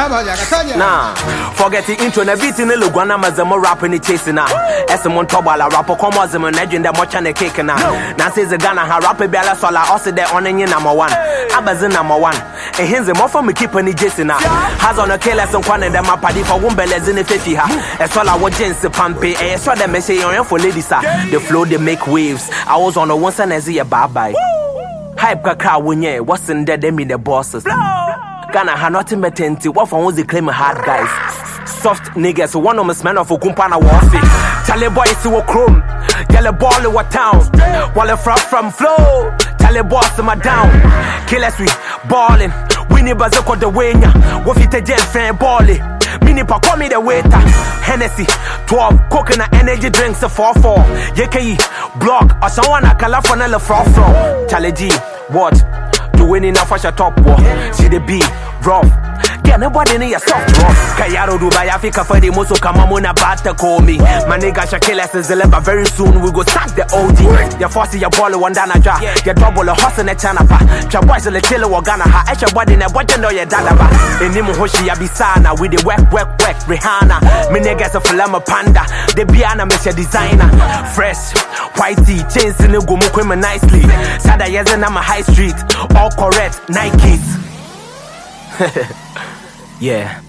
Nah, forget the intro, na beat in the Lugana Mazamo rapping it chasing now. Esamon Tobala rapper, come on, the legend that much and the cake now. Now says the Ghana, her rapper Bella Sola, also the onion number one. Abazin number one. And hence the more from me keep on the Jason now. Has on a killer some one and them up for Wumbelas in the 50 ha. As well I was Jens the Pampe, and I saw them say on for ladies. The flow they make waves. I was on a once and as a bye bye. Hype Kaka Winye, what's in there, them in the bosses. Ghana had nothing but what for the claim hard guys. Soft niggas, one of us men of Okumpana warfare. Tell boy is to a chrome. Yellow ball in what town. While a from flow. Tell boss to my down. Kill us we ballin'. Winnie Bazoko the winger. What fit a jet fan ballin'. Mini pa call me the waiter. Hennessy 12 coconut energy drinks a 4-4. YKE block or someone a California from. Charlie G, what? Doing enough for your top war. See the beat, rough. Get nobody in your soft rock. Kayaro Dubai Africa for the Moso Kamamona Bata call me. My nigga Shakila says but very soon we go sack the OG. Your force your ball one dana ja. Your double a horse and a chanapa. Your boys a little Wagana ha. Esha body in a button or your dadaba. In Nimo Hoshi Abisana with the work Rihanna. My niggas a Falama Panda. The Biana Mesha designer. Fresh, whitey, chains in the Gumukwima nicely. Sada Yazan I'm a high street. All correct, Nikes. Yeah.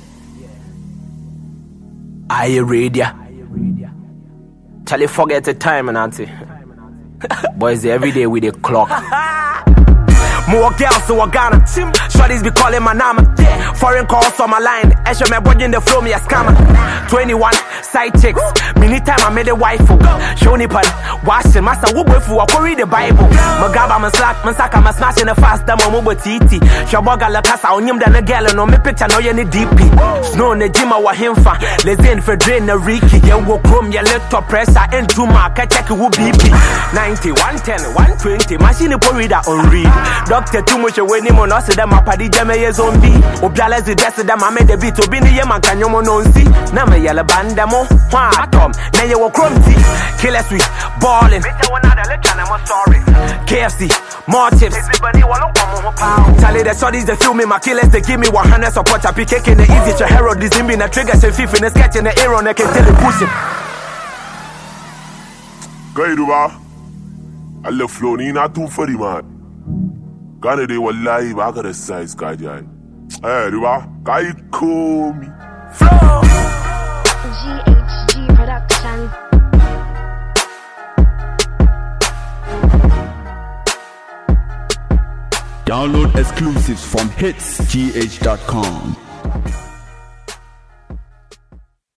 I read ya. Charlie forget the time and auntie. Boys every day with a clock. More girls so Ghana. Shorties be calling my name. Foreign calls on my line. Esha me boy in the flow me a scammer. 21 side chicks. Many time I made a wife. Shoni pan. Washing master who boy for read the Bible. Magaba man slack man saka man smash in the fast damo mubo titi. Shaboga la casa on him than a girl no me picture no any DP. Snow ne jima wa himfa. Lezen for drain na Ricky. Ya wo chrome ya little pressure into my check who BP. 90 110 120 machine po reader on read. Doctor too much away nimo no se dem apadi jeme ye zombie. Obiala zi desi dem ame de beat obi ni ye man kanyomo no nsi. Na me yele banda mo hwa atom na ye wo chrome tea. Killer sweet ballin'. Bitch I wanna let you know story. KFC more chips. Everybody want to come pound. Charlie the shorties they feel me my killers they give me 100 support. I pick cake in the easy to hero this in the trigger say fifth in the sketch in the air on I can tell you pushing. Gaiduba Allah flow ni na too funny man. Ghana they wallahi ba ka da size ka jai. Eh duba kai ko mi flow. GHG production. Download exclusives from hitsgh.com.